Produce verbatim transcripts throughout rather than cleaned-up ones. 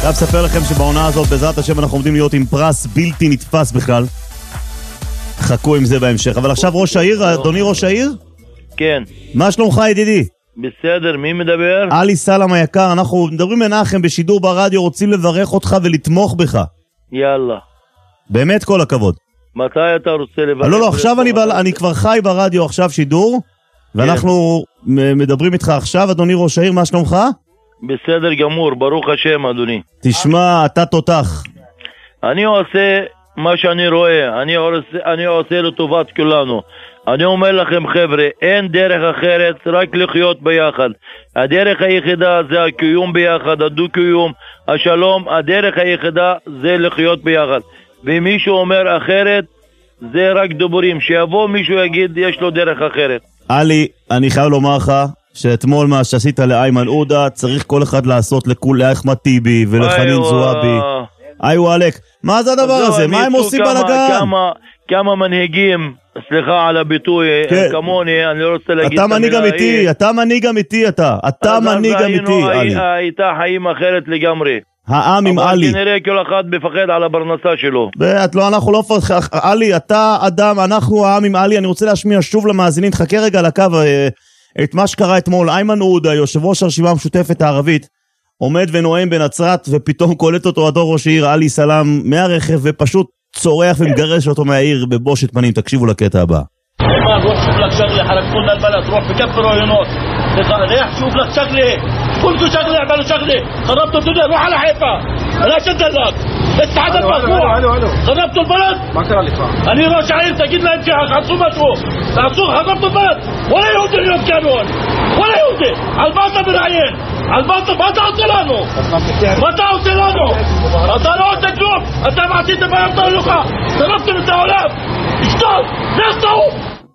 עכשיו אספר לכם שבעונה הזאת בעזרת השם אנחנו עומדים להיות עם פרס בלתי נתפס בכלל. חכו עם זה בהמשך. אבל עכשיו ראש העיר, אדוני ראש העיר? כן. מה שלומך ידידי? בסדר, מי מדבר? עלי סלאם היקר, אנחנו מדברים מנחם בשידור ברדיו, רוצים לברך אותך ולתמוך בך. יאללה. באמת כל הכבוד. מתי אתה רוצה לברך? לא, לא, עכשיו אני, ב... אני כבר חי ברדיו עכשיו שידור, ואנחנו כן. מדברים איתך עכשיו, אדוני ראש העיר, מה שלומך? בסדר גמור, ברוך השם אדוני. תשמע, אתה תותח. אני עושה מה שאני רואה, אני עושה, אני עושה לטובת כולנו. אני אומר לכם חבר'ה, אין דרך אחרת, רק לחיות ביחד. הדרך היחידה זה הקיום ביחד, הדו-קיום, השלום, הדרך היחידה זה לחיות ביחד. ואם מישהו אומר אחרת, זה רק דיבורים. שיבוא מישהו יגיד, יש לו דרך אחרת. עלי, אני חייב לומר לך שאתמול מה שעשית לאיימן עודה, צריך כל אחד לעשות לאחמד טיבי ולחנין זועבי. איו אלק, מה זה הדבר הזה? מה הם עושים בלגן? כמה, כמה מנהיגים, סליחה על הביטוי, כן. כמוני, אני לא רוצה להגיד... אתה מנהיג אמיתי, אתה מנהיג אמיתי, אתה. אתה מנהיג אמיתי, עלי. הייתה חיים אחרת לגמרי. העם עם עלי. אבל כנראה כל אחד מפחד על הפרנסה שלו. ואת לא, אנחנו לא פחד. עלי, אתה אדם, אנחנו העם עם עלי. אני רוצה להשמיע שוב למאזינים, חכה רגע על הקו, את מה שקרה אתמול. איימן עודה, יושב ראש הרשימה המשותפת הערבית, עומד ונואם בנצרת, ופתאום קולט אותו הדור ראש העיר עלי סלאם מהרכב, ופשוט צורח ומגרש אותו מהעיר בבושת פנים. תקשיבו לקטע הבא. ايمان روح شوف لك شغله حركتوا لنا البلد روح بكبروا هناك ريح شوف لك شغله كلكم شغله اعملوا شغله خربتوا الدنيا روح على حيفا لا شد لك استعد المرفوع خربتوا البلد ما كان لك انا راش عين تجد لها انت عصومه شوف عصوم خربتوا البلد ولا يهودي اليوم كانوا ولا يهودي على الباطل بالعين على الباطل ما تعطي لانه ما تعطي لانه اطلعوا تجوب انت ما عطيت ما يطلعوا خربتوا الدولاب اشتغل نسوا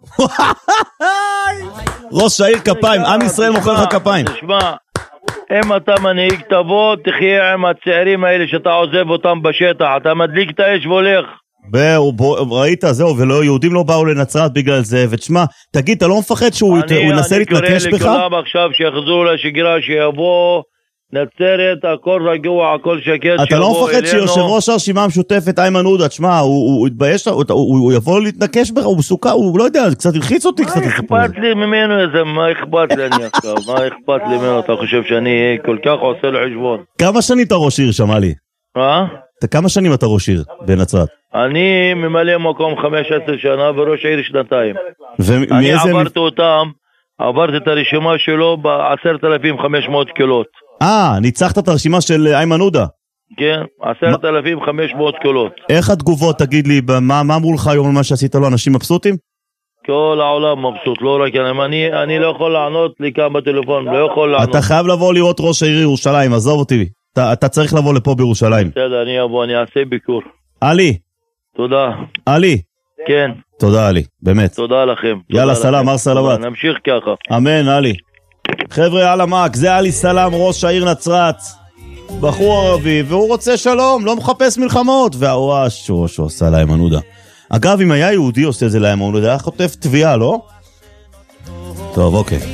ראש העיר כפיים, עם ישראל מוכר לך כפיים. תשמע, אם אתה מנהיג תבוא, תחיה עם הצעירים האלה שאתה עוזב אותם בשטח, אתה מדליק את האש והולך. ראית, זהו, ולא, יהודים לא באו לנצרת בגלל זה, ותשמע, תגיד, אתה לא מפחד שהוא ינסה להתנקש בך? אני קורא לכולם עכשיו שיחזרו לשגרה, שיבוא נצרת, הכל רגוע, הכל שקט. אתה לא מפחד שיושב ראש הרשימה המשותפת איימן עודה, תשמע, הוא יתבייש, הוא יבוא להתנקש בך, הוא מסוכר, הוא לא יודע, קצת הלחיץ אותי קצת. מה אכפת לי ממנו איזה, מה אכפת לי אני עכשיו, מה אכפת לי ממנו, אתה חושב שאני כל כך עושה לו חשבון. כמה שנים אתה ראש עיר, שמע לי? מה? כמה שנים אתה ראש עיר בנצרת? אני ממלא מקום חמש עשרה שנה וראש העיר שנתיים. אני עברתי אותם, עברתי את הרשימה שלו ב-עשרת אלפים וחמש מאות קולות. אה, ניצחת את הרשימה של איימן עודה? כן, עשרת אלפים וחמש מאות קולות. איך התגובות, תגיד לי, מה אמרו לך היום על מה שעשית לו, אנשים מבסוטים? כל העולם מבסוט, לא רק אני, אני לא יכול לענות לי כאן בטלפון, לא יכול לענות. אתה חייב לבוא לראות ראש העיר ירושלים, עזוב אותי, אתה, אתה צריך לבוא לפה בירושלים. בסדר, אני אבוא, אני אעשה ביקור. עלי. תודה. עלי. כן. תודה עלי, באמת. תודה לכם. יאללה, סלאם, מר סלאמת. נמשיך ככה. אמן, עלי. חבר'ה, על המק, זה עלי סלאם, ראש העיר נצרת, בחור ערבי, והוא רוצה שלום, לא מחפש מלחמות, והוואש, שהוא עושה לאיימן עודה. אגב, אם היה יהודי עושה את זה לאיימן עודה, היה חוטף תביעה, לא? טוב, אוקיי.